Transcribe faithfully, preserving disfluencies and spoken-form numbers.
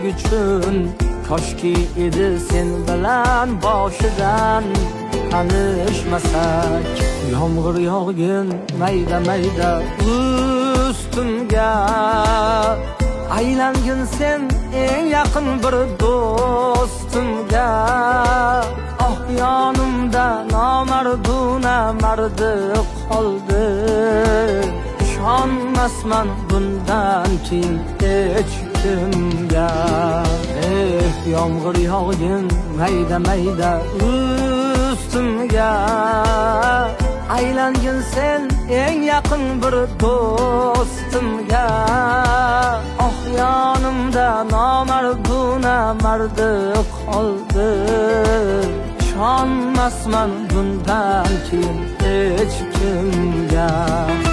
uchun koshki edi sen bilan boshidan tanishmasak. Yomg'ir yog'gin mayda mayda ustimga, aylangin sen eng yaqin bir do'stimga. Oh yonimda nomarduna mardi qoldi, ishonmasman bundan keyin hech kimga. Eh yomg'ir yog'gin mayda mayda ustimga, aylangin sen eng yaqin bir do'stimga. Oh yonimda nomarduna mardi qoldi, ishonmasman bundan keyin hech kimga.